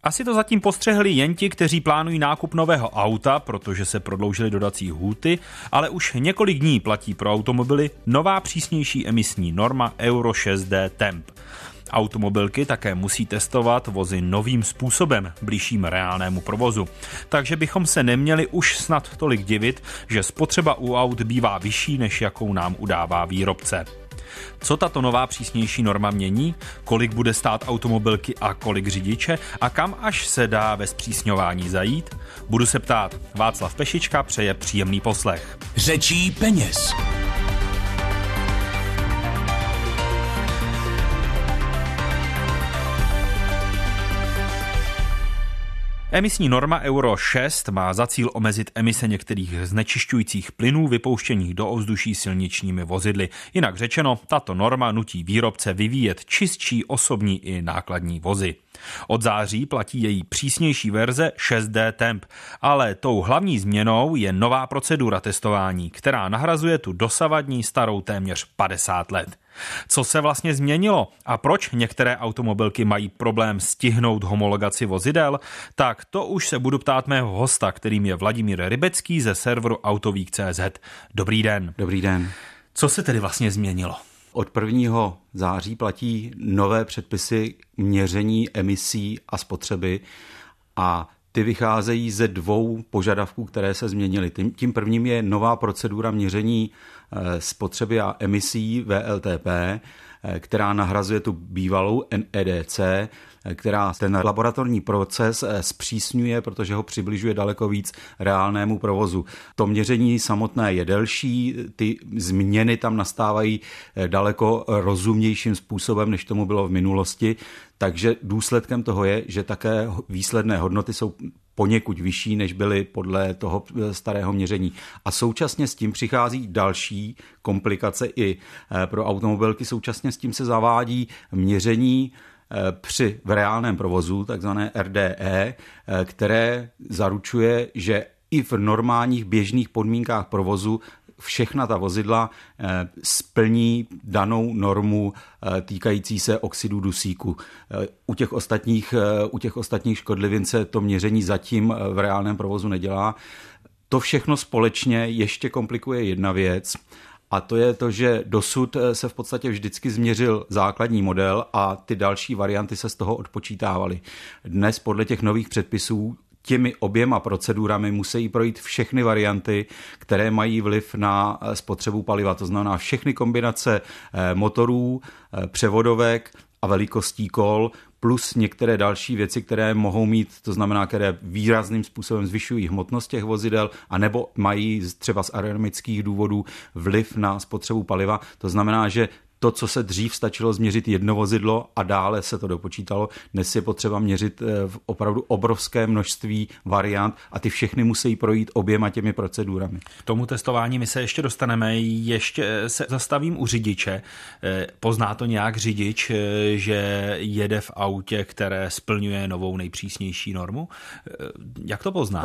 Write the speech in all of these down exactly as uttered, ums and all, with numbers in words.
Asi to zatím postřehli jen ti, kteří plánují nákup nového auta, protože se prodloužily dodací lhůty, ale už několik dní platí pro automobily nová přísnější emisní norma Euro šest D Temp. Automobilky také musí testovat vozy novým způsobem, blížším reálnému provozu. Takže bychom se neměli už snad tolik divit, že spotřeba u aut bývá vyšší, než jakou nám udává výrobce. Co tato nová přísnější norma mění, kolik bude stát automobilky a kolik řidiče a kam až se dá ve zpřísňování zajít? Budu se ptát. Václav Pešička přeje příjemný poslech. Řečí peněz. Emisní norma Euro šest má za cíl omezit emise některých znečišťujících plynů vypouštěných do ovzduší silničními vozidly. Jinak řečeno, tato norma nutí výrobce vyvíjet čistší osobní i nákladní vozy. Od září platí její přísnější verze šest D Temp, ale tou hlavní změnou je nová procedura testování, která nahrazuje tu dosavadní starou téměř padesát let. Co se vlastně změnilo a proč některé automobilky mají problém stihnout homologaci vozidel, tak to už se budu ptát mého hosta, kterým je Vladimír Rybecký ze serveru Autovík tečka cé zet. Dobrý den. Dobrý den. Co se tedy vlastně změnilo? Od prvního září platí nové předpisy měření emisí a spotřeby a ty vycházejí ze dvou požadavků, které se změnily. Tím prvním je nová procedura měření spotřeby a emisí V L T P, která nahrazuje tu bývalou N E D C, která ten laboratorní proces zpřísňuje, protože ho přibližuje daleko víc reálnému provozu. To měření samotné je delší, ty změny tam nastávají daleko rozumnějším způsobem, než tomu bylo v minulosti, takže důsledkem toho je, že také výsledné hodnoty jsou poněkud vyšší, než byly podle toho starého měření. A současně s tím přichází další komplikace i pro automobilky. Současně s tím se zavádí měření při v reálném provozu, takzvané R D E, které zaručuje, že i v normálních běžných podmínkách provozu všechna ta vozidla splní danou normu týkající se oxidu dusíku. U těch ostatních, u těch ostatních škodlivin se to měření zatím v reálném provozu nedělá. To všechno společně ještě komplikuje jedna věc, a to je to, že dosud se v podstatě vždycky změřil základní model a ty další varianty se z toho odpočítávaly. Dnes podle těch nových předpisů těmi oběma procedurami musí projít všechny varianty, které mají vliv na spotřebu paliva. To znamená všechny kombinace motorů, převodovek a velikostí kol, plus některé další věci, které mohou mít, to znamená, které výrazným způsobem zvyšují hmotnost těch vozidel, anebo mají třeba z aerodynamických důvodů vliv na spotřebu paliva. To znamená, že to, co se dřív stačilo změřit jedno vozidlo a dále se to dopočítalo, dnes je potřeba měřit v opravdu obrovské množství variant a ty všechny musí projít oběma těmi procedurami. K tomu testování my se ještě dostaneme, ještě se zastavím u řidiče. Pozná to nějak řidič, že jede v autě, které splňuje novou nejpřísnější normu? Jak to pozná?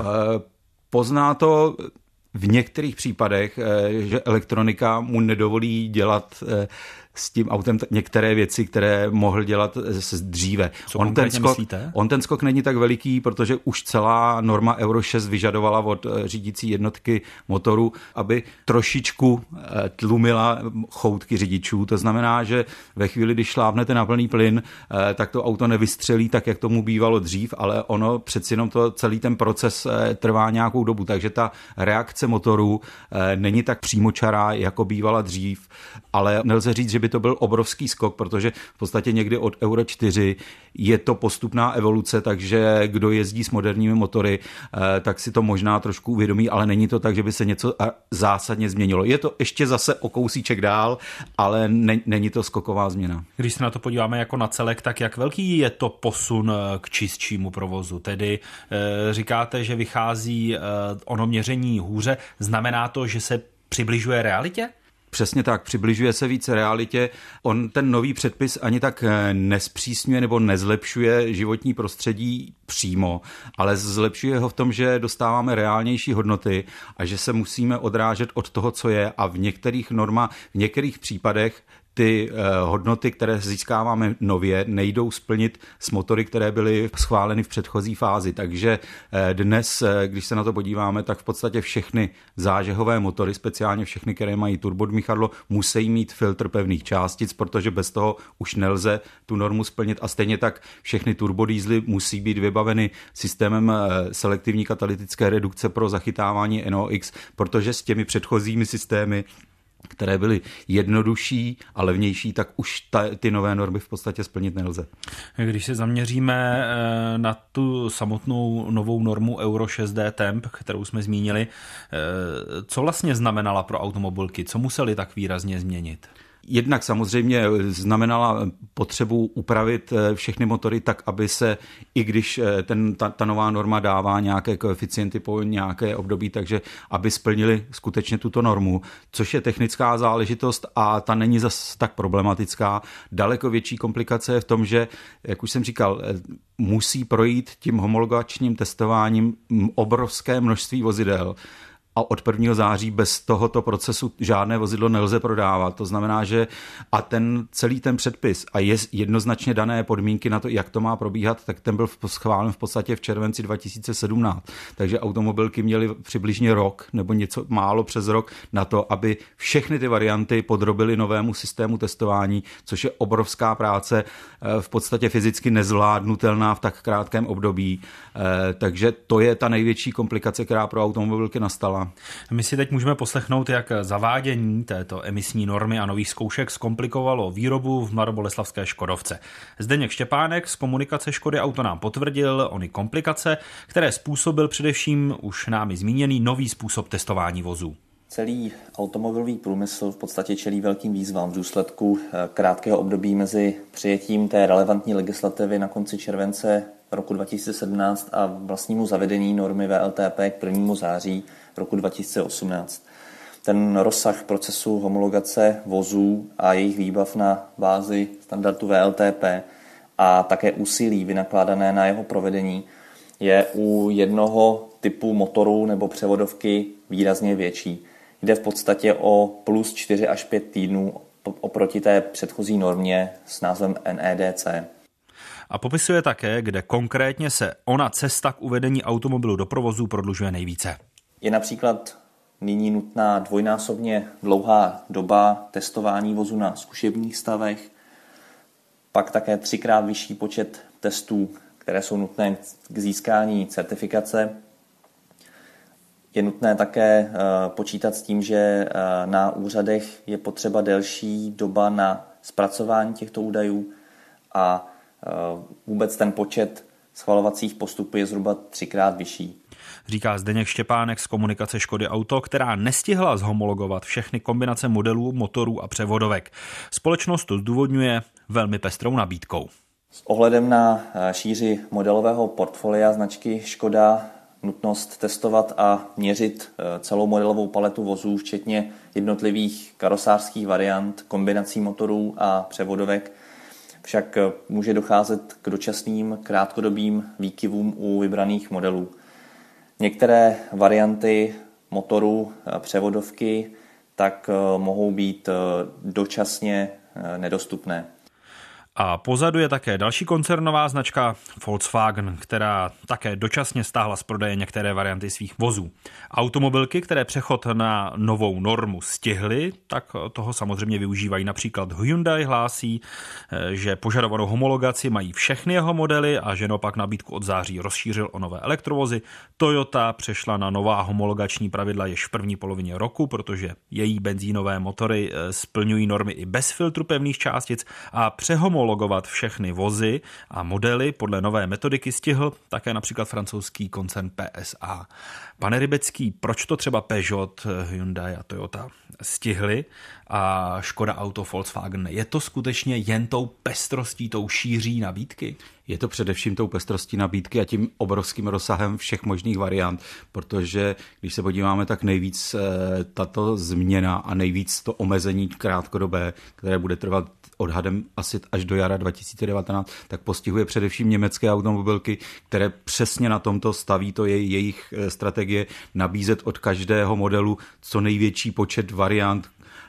Pozná to v některých případech, že elektronika mu nedovolí dělat s tím autem některé věci, které mohl dělat dříve. Co on ten, skok, myslíte? on ten skok není tak veliký, protože už celá norma Euro šest vyžadovala od řídící jednotky motoru, aby trošičku tlumila choutky řidičů. To znamená, že ve chvíli, kdy šlápnete na plný plyn, tak to auto nevystřelí tak, jak tomu bývalo dřív, ale ono přeci jenom to, celý ten proces trvá nějakou dobu, takže ta reakce motoru není tak přímočará, jako bývala dřív, ale nelze říct, že by to byl obrovský skok, protože v podstatě někdy od Euro čtyři je to postupná evoluce, takže kdo jezdí s moderními motory, tak si to možná trošku uvědomí, ale není to tak, že by se něco zásadně změnilo. Je to ještě zase o kousíček dál, ale ne, není to skoková změna. Když se na to podíváme jako na celek, tak jak velký je to posun k čistšímu provozu? Tedy říkáte, že vychází ono měření hůře, znamená to, že se přibližuje realitě? Přesně tak, přibližuje se více realitě. On ten nový předpis ani tak nespřísňuje nebo nezlepšuje životní prostředí přímo, ale zlepšuje ho v tom, že dostáváme reálnější hodnoty a že se musíme odrážet od toho, co je, a v některých normách, v některých případech ty hodnoty, které získáváme nově, nejdou splnit s motory, které byly schváleny v předchozí fázi. Takže dnes, když se na to podíváme, tak v podstatě všechny zážehové motory, speciálně všechny, které mají turbodmychadlo, musí mít filtr pevných částic, protože bez toho už nelze tu normu splnit. A stejně tak všechny turbodýzly musí být vybaveny systémem selektivní katalytické redukce pro zachytávání N O X, protože s těmi předchozími systémy, které byly jednodušší a levnější, tak už ta, ty nové normy v podstatě splnit nelze. Když se zaměříme na tu samotnou novou normu Euro šest D Temp, kterou jsme zmínili, co vlastně znamenala pro automobilky? Co museli tak výrazně změnit? Jednak samozřejmě znamenala potřebu upravit všechny motory tak, aby se, i když ten, ta, ta nová norma dává nějaké koeficienty po nějaké období, takže aby splnili skutečně tuto normu, což je technická záležitost a ta není zas tak problematická. Daleko větší komplikace je v tom, že, jak už jsem říkal, musí projít tím homologačním testováním obrovské množství vozidel. A od prvního září bez tohoto procesu žádné vozidlo nelze prodávat. To znamená, že a ten celý ten předpis a je jednoznačně dané podmínky na to, jak to má probíhat, tak ten byl schválen v podstatě v červenci dva tisíce sedmnáct. Takže automobilky měly přibližně rok nebo něco málo přes rok na to, aby všechny ty varianty podrobily novému systému testování, což je obrovská práce, v podstatě fyzicky nezvládnutelná v tak krátkém období. Takže to je ta největší komplikace, která pro automobilky nastala. My si teď můžeme poslechnout, jak zavádění této emisní normy a nových zkoušek zkomplikovalo výrobu v mladoboleslavské Škodovce. Zdeněk Štěpánek z komunikace Škody Auto nám potvrdil ony komplikace, které způsobil především už námi zmíněný nový způsob testování vozů. Celý automobilový průmysl v podstatě čelí velkým výzvám v důsledku krátkého období mezi přijetím té relevantní legislativy na konci července roku dva tisíce sedmnáct a vlastnímu zavedení normy V L T P k prvnímu září roku dva tisíce osmnáct. Ten rozsah procesu homologace vozů a jejich výbav na bázi standardu V L T P a také úsilí vynakládané na jeho provedení je u jednoho typu motoru nebo převodovky výrazně větší. Jde v podstatě o plus čtyři až pět týdnů oproti té předchozí normě s názvem N E D C. A popisuje také, kde konkrétně se ona cesta k uvedení automobilu do provozu prodlužuje nejvíce. Je například nyní nutná dvojnásobně dlouhá doba testování vozu na zkušebních stavech, pak také třikrát vyšší počet testů, které jsou nutné k získání certifikace. Je nutné také počítat s tím, že na úřadech je potřeba delší doba na zpracování těchto údajů a vůbec ten počet schvalovacích postupů je zhruba třikrát vyšší. Říká Zdeněk Štěpánek z komunikace Škody Auto, která nestihla zhomologovat všechny kombinace modelů, motorů a převodovek. Společnost to zdůvodňuje velmi pestrou nabídkou. S ohledem na šíři modelového portfolia značky Škoda, nutnost testovat a měřit celou modelovou paletu vozů, včetně jednotlivých karosářských variant, kombinací motorů a převodovek, však může docházet k dočasným krátkodobým výkyvům u vybraných modelů. Některé varianty motorů převodovky tak mohou být dočasně nedostupné. A pozadu je také další koncernová značka Volkswagen, která také dočasně stáhla z prodeje některé varianty svých vozů. Automobilky, které přechod na novou normu stihly, tak toho samozřejmě využívají. Například Hyundai hlásí, že požadovanou homologaci mají všechny jeho modely a že naopak nabídku od září rozšířil o nové elektrovozy. Toyota přešla na nová homologační pravidla již v první polovině roku, protože její benzínové motory splňují normy i bez filtru pevných částic a přehomologovat všechny vozy a modely podle nové metodiky stihl také například francouzský koncern P S A. Pane Rybecký, proč to třeba Peugeot, Hyundai a Toyota stihli a Škoda Auto, Volkswagen? Je to skutečně jen tou pestrostí, tou šíří nabídky? Je to především tou pestrostí nabídky a tím obrovským rozsahem všech možných variant, protože když se podíváme, tak nejvíc tato změna a nejvíc to omezení krátkodobé, které bude trvat odhadem asi až do jara dva tisíce devatenáct, tak postihuje především německé automobilky, které přesně na tomto staví, to je jejich strategie nabízet od každého modelu co největší počet variant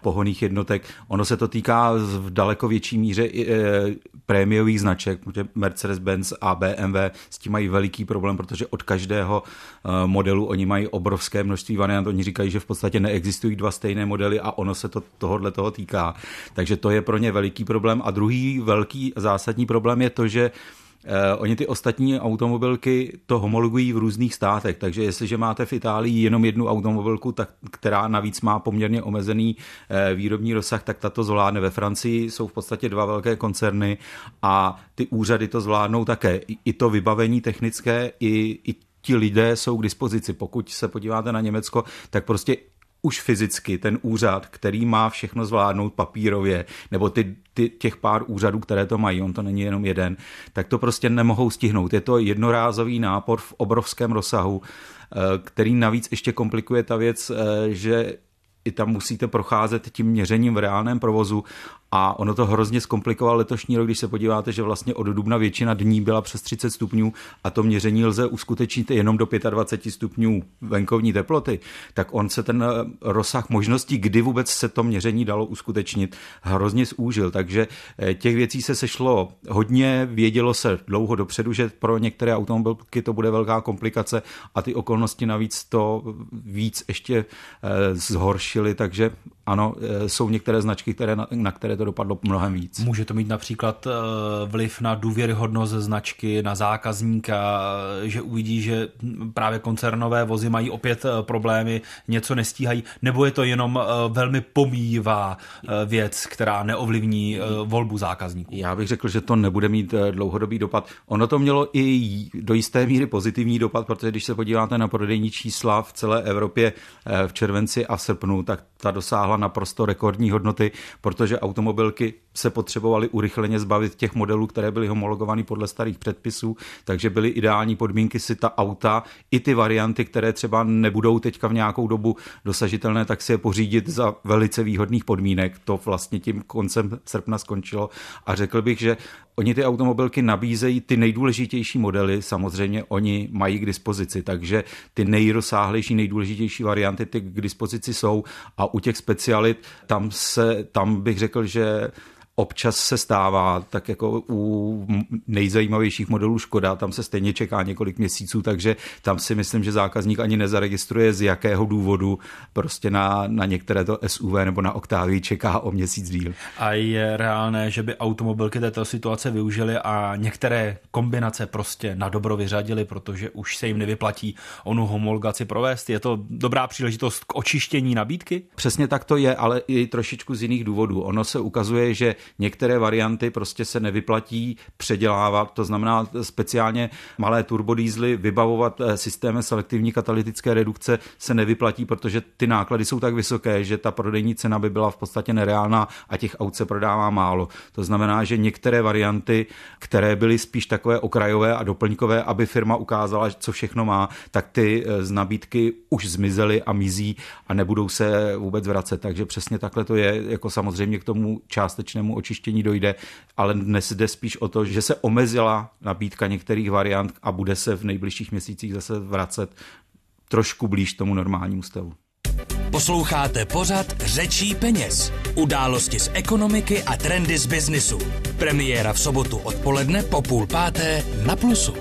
pohonných jednotek. Ono se to týká v daleko větší míře i e, prémiových značek, protože Mercedes-Benz a B M W s tím mají veliký problém, protože od každého e, modelu oni mají obrovské množství variant. Oni říkají, že v podstatě neexistují dva stejné modely a ono se to tohodle toho týká. Takže to je pro ně veliký problém. A druhý velký zásadní problém je to, že Eh, oni ty ostatní automobilky to homologují v různých státech, takže jestliže máte v Itálii jenom jednu automobilku, tak, která navíc má poměrně omezený eh, výrobní rozsah, tak tato zvládne. Ve Francii jsou v podstatě dva velké koncerny a ty úřady to zvládnou také. I, i to vybavení technické, i, i ti lidé jsou k dispozici. Pokud se podíváte na Německo, tak prostě už fyzicky ten úřad, který má všechno zvládnout papírově, nebo ty, ty, těch pár úřadů, které to mají, on to není jenom jeden, tak to prostě nemohou stihnout. Je to jednorázový nápor v obrovském rozsahu, který navíc ještě komplikuje ta věc, že i tam musíte procházet tím měřením v reálném provozu a ono to hrozně zkomplikoval letošní rok, když se podíváte, že vlastně od dubna většina dní byla přes třicet stupňů a to měření lze uskutečnit jenom do dvacet pět stupňů venkovní teploty, tak on se ten rozsah možností, kdy vůbec se to měření dalo uskutečnit, hrozně zúžil. Takže těch věcí se sešlo hodně, vědělo se dlouho dopředu, že pro některé automobilky to bude velká komplikace a ty okolnosti navíc to víc ještě zhoršily, takže ano, jsou některé značky, které, na které to dopadlo mnohem víc. Může to mít například vliv na důvěryhodnost značky, na zákazníka, že uvidí, že právě koncernové vozy mají opět problémy, něco nestíhají, nebo je to jenom velmi pomíjivá věc, která neovlivní volbu zákazníků? Já bych řekl, že to nebude mít dlouhodobý dopad. Ono to mělo i do jisté míry pozitivní dopad, protože když se podíváte na prodejní čísla v celé Evropě v červenci a srpnu, tak ta dosáhla naprosto rekordní hodnoty, protože automobilky se potřebovaly urychleně zbavit těch modelů, které byly homologovány podle starých předpisů, takže byly ideální podmínky si ta auta i ty varianty, které třeba nebudou teďka v nějakou dobu dosažitelné, tak si je pořídit za velice výhodných podmínek. To vlastně tím koncem srpna skončilo a řekl bych, že oni ty automobilky nabízejí ty nejdůležitější modely, samozřejmě oni mají k dispozici, takže ty nejrozsáhlejší, nejdůležitější varianty ty k dispozici jsou a u těch specialit tam se, tam bych řekl, že občas se stává, tak jako u nejzajímavějších modelů Škoda, tam se stejně čeká několik měsíců, takže tam si myslím, že zákazník ani nezaregistruje, z jakého důvodu prostě na, na některé to S U V nebo na Octavii čeká o měsíc díl. A je reálné, že by automobilky této situace využily a některé kombinace prostě na dobro vyřadily, protože už se jim nevyplatí onu homologaci provést? Je to dobrá příležitost k očištění nabídky? Přesně tak to je, ale i trošičku z jiných důvodů. Ono se ukazuje, že některé varianty prostě se nevyplatí předělávat, to znamená speciálně malé turbodýzly vybavovat systémem selektivní katalytické redukce se nevyplatí, protože ty náklady jsou tak vysoké, že ta prodejní cena by byla v podstatě nereálná a těch aut se prodává málo. To znamená, že některé varianty, které byly spíš takové okrajové a doplňkové, aby firma ukázala, co všechno má, tak ty z nabídky už zmizely a mizí a nebudou se vůbec vracet. Takže přesně takhle to je, jako samozřejmě k tomu částečnému očištění dojde, ale dnes jde spíš o to, že se omezila nabídka některých variant a bude se v nejbližších měsících zase vracet trošku blíž tomu normálnímu stavu. Posloucháte pořad Řečí peněz. Události z ekonomiky a trendy z biznisu. Premiéra v sobotu odpoledne po půl páté na Plusu.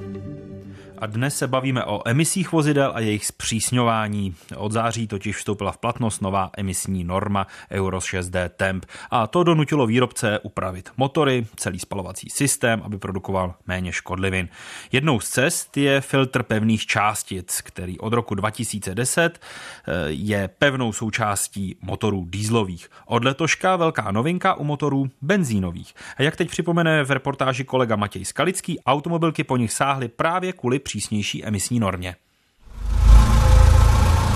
A dnes se bavíme o emisích vozidel a jejich zpřísňování. Od září totiž vstoupila v platnost nová emisní norma Euro šest D Temp a to donutilo výrobce upravit motory, celý spalovací systém, aby produkoval méně škodlivin. Jednou z cest je filtr pevných částic, který od roku dva tisíce deset je pevnou součástí motorů dieselových. Od letoška velká novinka u motorů benzínových. A jak teď připomene v reportáži kolega Matěj Skalický, automobilky po nich sáhly právě kvůli přísnější emisní normě.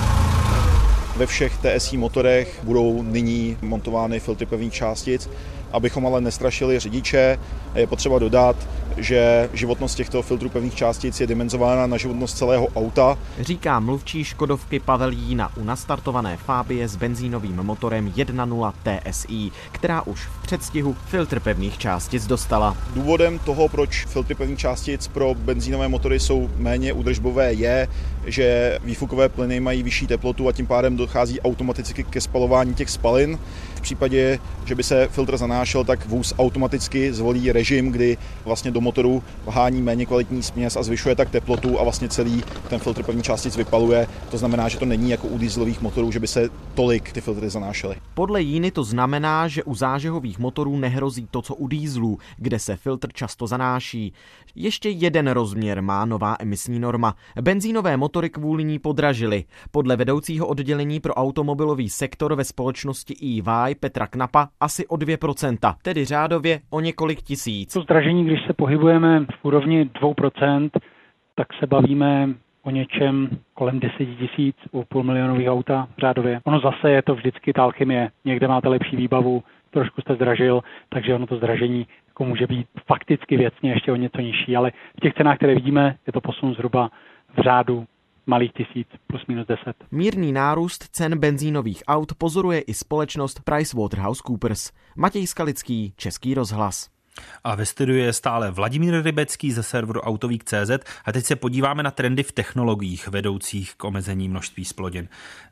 Ve všech T S I motorech budou nyní montovány filtry pevných částic Abychom ale nestrašili řidiče, je potřeba dodat, že životnost těchto filtrů pevných částic je dimenzována na životnost celého auta. Říká mluvčí Škodovky Pavel Jína u nastartované Fabie s benzínovým motorem jedna nula T S I, která už v předstihu filtr pevných částic dostala. Důvodem toho, proč filtry pevných částic pro benzínové motory jsou méně údržbové, je, že výfukové plyny mají vyšší teplotu a tím pádem dochází automaticky ke spalování těch spalin. V případě, že by se filtr zanášel, tak vůz automaticky zvolí režim, kdy vlastně do motoru vhání méně kvalitní směs a zvyšuje tak teplotu a vlastně celý ten filtr pevných částic vypaluje. To znamená, že to není jako u dieselových motorů, že by se tolik ty filtry zanášely. Podle Jíny to znamená, že u zážehových motorů nehrozí to, co u dieselů, kde se filtr často zanáší. Ještě jeden rozměr má nová emisní norma. Benzínové motory kvůli ní podražily. Podle vedoucího oddělení pro automobilový sektor ve společnosti E Y Petra Knapa asi o dvě procenta, tedy řádově o několik tisíc. To zdražení, když se pohybujeme v úrovni dvě procenta, tak se bavíme o něčem kolem deset tisíc u půlmilionových auta řádově. Ono zase je to vždycky ta alchymie. Někde máte lepší výbavu, trošku jste zdražil, takže ono to zdražení jako může být fakticky věcně ještě o něco nižší, ale v těch cenách, které vidíme, je to posun zhruba v řádu malých tisíc, plus minus deset. Mírný nárůst cen benzínových aut pozoruje i společnost PricewaterhouseCoopers. Matěj Skalický, Český rozhlas. A ve studiu je stále Vladimír Rybecký ze serveru Autovík tečka cé zet a teď se podíváme na trendy v technologiích vedoucích k omezení množství zplodin.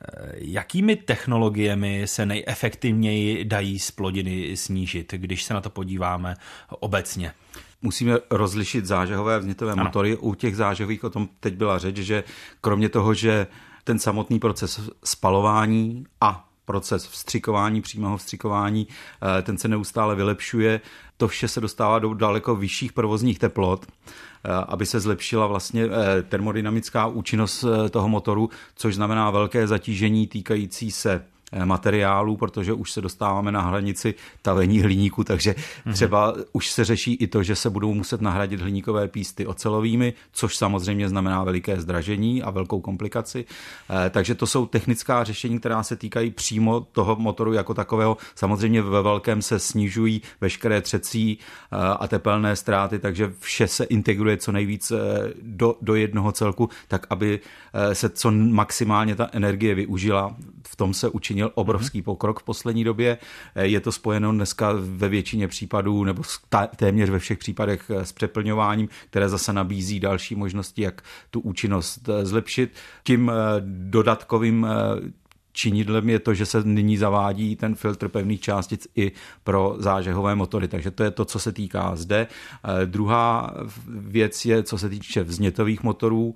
Jakými technologiemi se nejefektivněji dají zplodiny snížit, když se na to podíváme obecně? Musíme rozlišit zážehové a vznětové ano. motory. U těch zážehových o tom teď byla řeč, že kromě toho, že ten samotný proces spalování a proces vstřikování, přímého vstřikování, ten se neustále vylepšuje. To vše se dostává do daleko vyšších provozních teplot, aby se zlepšila vlastně termodynamická účinnost toho motoru, což znamená velké zatížení týkající se materiálů, protože už se dostáváme na hranici tavení hliníku, takže třeba mm-hmm. už se řeší i to, že se budou muset nahradit hliníkové písty ocelovými, což samozřejmě znamená veliké zdražení a velkou komplikaci. Takže to jsou technická řešení, která se týkají přímo toho motoru jako takového. Samozřejmě ve velkém se snižují veškeré třecí a tepelné ztráty, takže vše se integruje co nejvíc do, do jednoho celku, tak aby se co maximálně ta energie využila. V tom se učinil obrovský pokrok v poslední době. Je to spojeno dneska ve většině případů nebo téměř ve všech případech s přeplňováním, které zase nabízí další možnosti, jak tu účinnost zlepšit. Tím dodatkovým činidlem je to, že se nyní zavádí ten filtr pevných částic i pro zážehové motory. Takže to je to, co se týká zde. Druhá věc je, co se týče vznětových motorů.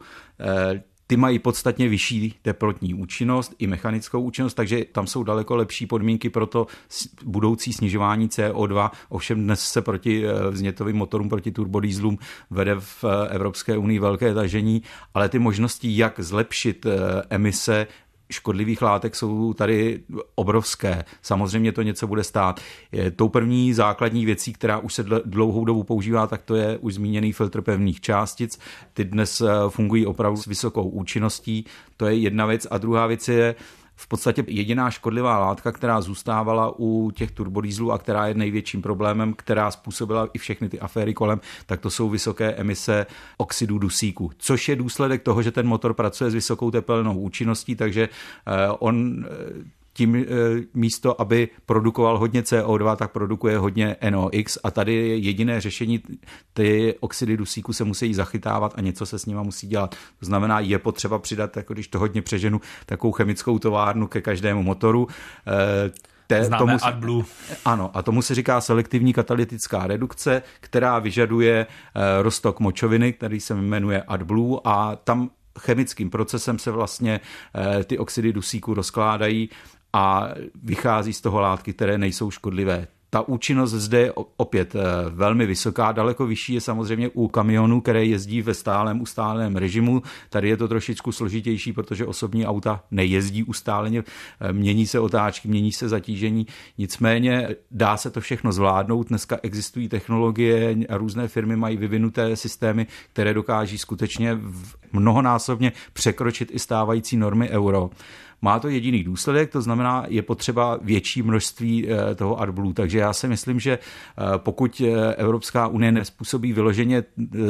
Ty mají podstatně vyšší teplotní účinnost i mechanickou účinnost, takže tam jsou daleko lepší podmínky pro to budoucí snižování C O dva. Ovšem dnes se proti vznětovým motorům, proti turbodýzlům vede v Evropské unii velké tažení, ale ty možnosti, jak zlepšit emise škodlivých látek, jsou tady obrovské. Samozřejmě to něco bude stát. Tou první základní věcí, která už se dlouhou dobu používá, tak to je už zmíněný filtr pevných částic. Ty dnes fungují opravdu s vysokou účinností. To je jedna věc. A druhá věc je v podstatě jediná škodlivá látka, která zůstávala u těch turbodýzlů a která je největším problémem, která způsobila i všechny ty aféry kolem, tak to jsou vysoké emise oxidu dusíku, což je důsledek toho, že ten motor pracuje s vysokou tepelnou účinností, takže on tím místo, aby produkoval hodně C O dva, tak produkuje hodně N O X a tady je jediné řešení, ty oxidy dusíku se musí zachytávat a něco se s nima musí dělat. To znamená, je potřeba přidat, jako když to hodně přeženu, takovou chemickou továrnu ke každému motoru. Te, Známe tomu se, AdBlue. Ano, a tomu se říká selektivní katalytická redukce, která vyžaduje roztok močoviny, který se jmenuje AdBlue a tam chemickým procesem se vlastně ty oxidy dusíku rozkládají a vychází z toho látky, které nejsou škodlivé. Ta účinnost zde je opět velmi vysoká, daleko vyšší je samozřejmě u kamionů, které jezdí ve stálem, ustálém režimu. Tady je to trošičku složitější, protože osobní auta nejezdí ustáleně, mění se otáčky, mění se zatížení. Nicméně dá se to všechno zvládnout. Dneska existují technologie a různé firmy mají vyvinuté systémy, které dokáží skutečně v mnohonásobně překročit i stávající normy euro. Má to jediný důsledek, to znamená, je potřeba větší množství toho AdBlue. Takže já si myslím, že pokud Evropská unie nezpůsobí vyloženě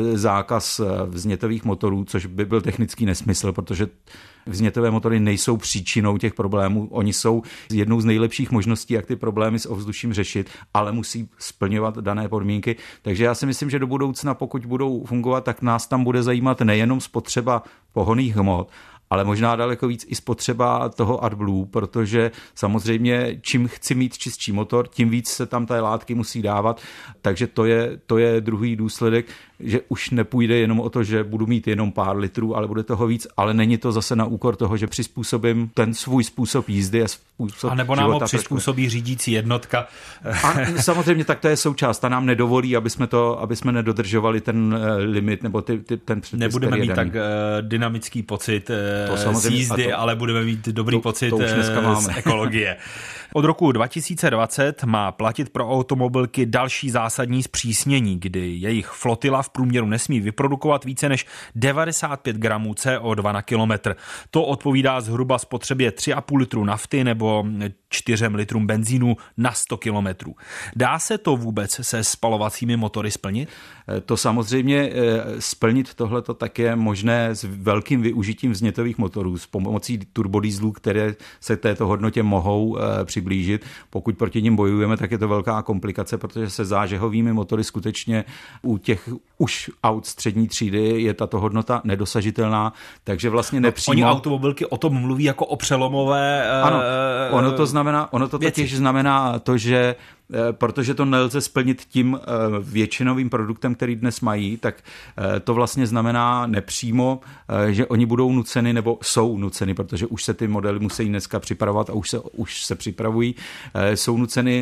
zákaz vznětových motorů, což by byl technický nesmysl, protože vznětové motory nejsou příčinou těch problémů. Oni jsou jednou z nejlepších možností, jak ty problémy s ovzduším řešit, ale musí splňovat dané podmínky. Takže já si myslím, že do budoucna, pokud budou fungovat, tak nás tam bude zajímat nejenom spotřeba pohonných hmot, ale možná daleko víc i spotřeba toho AdBlue, protože samozřejmě čím chci mít čistší motor, tím víc se tam té látky musí dávat, takže to je, to je druhý důsledek, že už nepůjde jenom o to, že budu mít jenom pár litrů, ale bude toho víc, ale není to zase na úkor toho, že přizpůsobím ten svůj způsob jízdy a způsob a nebo nám ho přizpůsobí řídící jednotka. A samozřejmě tak to je součást, ta nám nedovolí, aby jsme to, aby jsme nedodržovali ten limit nebo ty, ty, ten předpis. Nebudeme mít tak uh, dynamický pocit uh, z jízdy, to, ale budeme mít dobrý to, pocit to uh, z ekologie. Od roku dva tisíce dvacet má platit pro automobilky další zásadní zpřísnění, kdy jejich flotila v průměru nesmí vyprodukovat více než devadesát pět gramů C O dva na kilometr. To odpovídá zhruba spotřebě tři a půl litru nafty nebo čtyřem litrům benzínu na sto kilometrů. Dá se to vůbec se spalovacími motory splnit? To samozřejmě splnit tohleto tak je možné s velkým využitím vznětových motorů, s pomocí turbodýzlů, které se k této hodnotě mohou přiblížit. Pokud proti nim bojujeme, tak je to velká komplikace, protože se zážehovými motory skutečně u těch už aut střední třídy je tato hodnota nedosažitelná, takže vlastně nepřímo... Oni automobilky o tom mluví jako o přelomové Ano, ono to znamená, ono to totiž znamená to, že protože to nelze splnit tím většinovým produktem, který dnes mají, tak to vlastně znamená nepřímo, že oni budou nuceni, nebo jsou nuceni, protože už se ty modely musí dneska připravovat a už se, už se připravují, jsou nuceni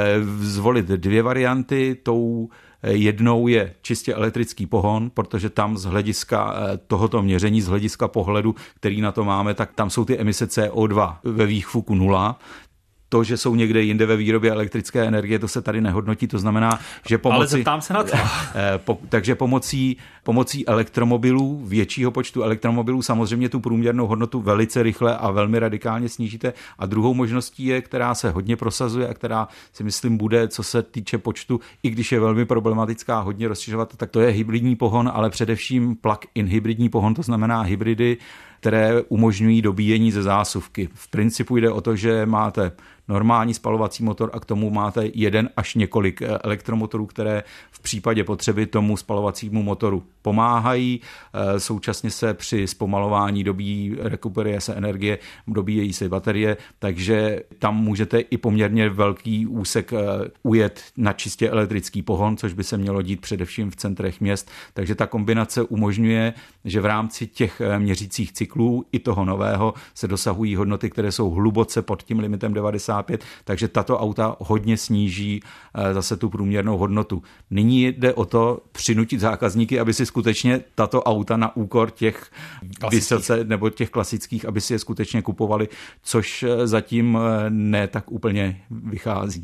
zvolit dvě varianty, tou jednou je čistě elektrický pohon, protože tam z hlediska tohoto měření, z hlediska pohledu, který na to máme, tak tam jsou ty emise C O dva ve výfuku nula. To, že jsou někde jinde ve výrobě elektrické energie, to se tady nehodnotí, to znamená, že pomocí... Ale zeptám se na to. po, takže pomocí, pomocí elektromobilů, většího počtu elektromobilů, samozřejmě tu průměrnou hodnotu velice rychle a velmi radikálně snížíte. A druhou možností je, která se hodně prosazuje a která si myslím bude, co se týče počtu, i když je velmi problematická, hodně rozšiřovat, tak to je hybridní pohon, ale především plug-in hybridní pohon, to znamená hybridy, které umožňují dobíjení ze zásuvky. V principu jde o to, že máte normální spalovací motor a k tomu máte jeden až několik elektromotorů, které v případě potřeby tomu spalovacímu motoru pomáhají. Současně se při zpomalování dobíjí, rekuperuje se energie, dobíjejí se baterie, takže tam můžete i poměrně velký úsek ujet na čistě elektrický pohon, což by se mělo dít především v centrech měst. Takže ta kombinace umožňuje, že v rámci těch měřících cyklů i toho nového se dosahují hodnoty, které jsou hluboce pod tím limitem devadesát pět, takže tato auta hodně sníží zase tu průměrnou hodnotu. Nyní jde o to přinutit zákazníky, aby si skutečně tato auta na úkor těch vysoce nebo těch klasických, aby si je skutečně kupovali, což zatím ne tak úplně vychází.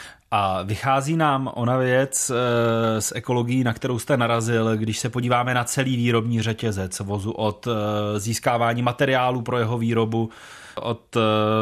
A vychází nám ona věc z ekologií, na kterou jste narazil, když se podíváme na celý výrobní řetězec vozu od získávání materiálu pro jeho výrobu, od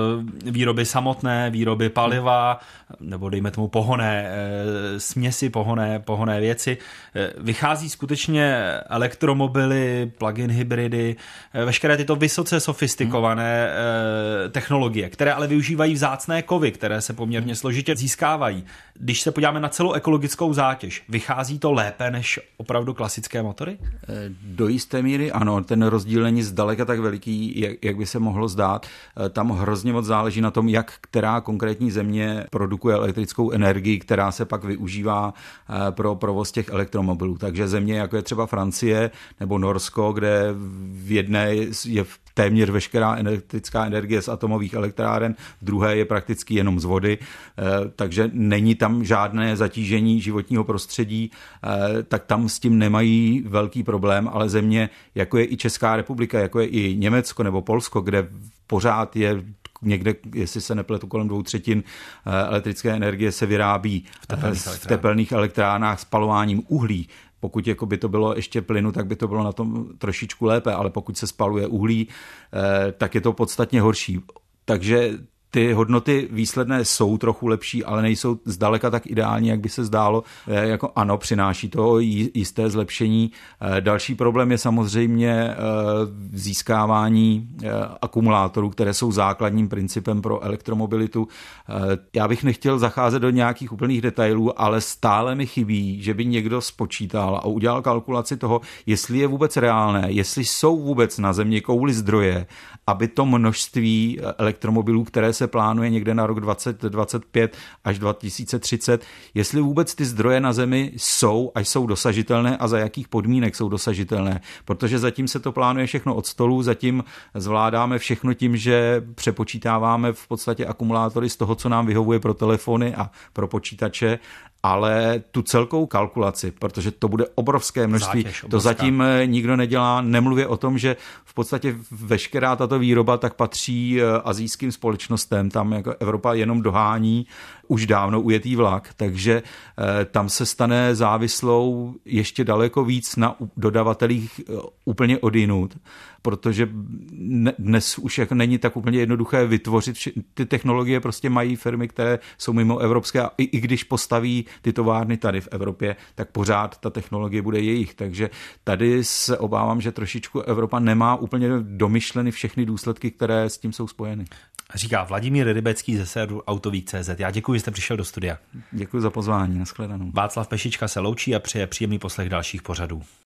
výroby samotné, výroby paliva, nebo dejme tomu pohonné směsi, pohonné, pohonné věci. Vychází skutečně elektromobily, plug-in hybridy, veškeré tyto vysoce sofistikované hmm. technologie, které ale využívají vzácné kovy, které se poměrně složitě získávají. Když se podíváme na celou ekologickou zátěž, vychází to lépe než opravdu klasické motory? Do jisté míry ano, ten rozdíl není zdaleka tak veliký, jak by se mohlo zdát. Tam hrozně moc záleží na tom, jak která konkrétní země produkuje elektrickou energii, která se pak využívá pro provoz těch elektromobilů. Takže země, jako je třeba Francie nebo Norsko, kde v jedné je téměř veškerá elektrická energie z atomových elektráren, v druhé je prakticky jenom z vody, takže není tam žádné zatížení životního prostředí, tak tam s tím nemají velký problém, ale země, jako je i Česká republika, jako je i Německo nebo Polsko, kde pořád je někde, jestli se nepletu, kolem dvou třetin elektrické energie se vyrábí v tepelných, v tepelných elektrárnách spalováním uhlí, Pokud jako by to bylo ještě plynu, tak by to bylo na tom trošičku lépe, ale pokud se spaluje uhlí, tak je to podstatně horší. Takže ty hodnoty výsledné jsou trochu lepší, ale nejsou zdaleka tak ideální, jak by se zdálo. Jako ano, přináší to jisté zlepšení. Další problém je samozřejmě získávání akumulátorů, které jsou základním principem pro elektromobilitu. Já bych nechtěl zacházet do nějakých úplných detailů, ale stále mi chybí, že by někdo spočítal a udělal kalkulaci toho, jestli je vůbec reálné, jestli jsou vůbec na země kouli zdroje, aby to množství elektromobilů, které se plánuje někde na rok dvacet dvacet pět až dva tisíce třicet, jestli vůbec ty zdroje na zemi jsou a jsou dosažitelné a za jakých podmínek jsou dosažitelné, protože zatím se to plánuje všechno od stolu, zatím zvládáme všechno tím, že přepočítáváme v podstatě akumulátory z toho, co nám vyhovuje pro telefony a pro počítače, ale tu celkou kalkulaci, protože to bude obrovské množství, Zátěž, to zatím nikdo nedělá, nemluvě o tom, že v podstatě veškerá tato výroba tak patří asijským společnostem, tam jako Evropa jenom dohání už dávno ujetý vlak, takže tam se stane závislou ještě daleko víc na dodavatelích úplně odjinud, protože dnes už jako není tak úplně jednoduché vytvořit, ty technologie prostě mají firmy, které jsou mimo evropské a i, i když postaví ty továrny tady v Evropě, tak pořád ta technologie bude jejich, takže tady se obávám, že trošičku Evropa nemá úplně domyšleny všechny důsledky, které s tím jsou spojeny. Říká Vladimír Rybecký ze serveru Autovík tečka cé zet. Já děkuji, že jste přišel do studia. Děkuji za pozvání, nashledanou. Václav Pešička se loučí a přeje příjemný poslech dalších pořadů.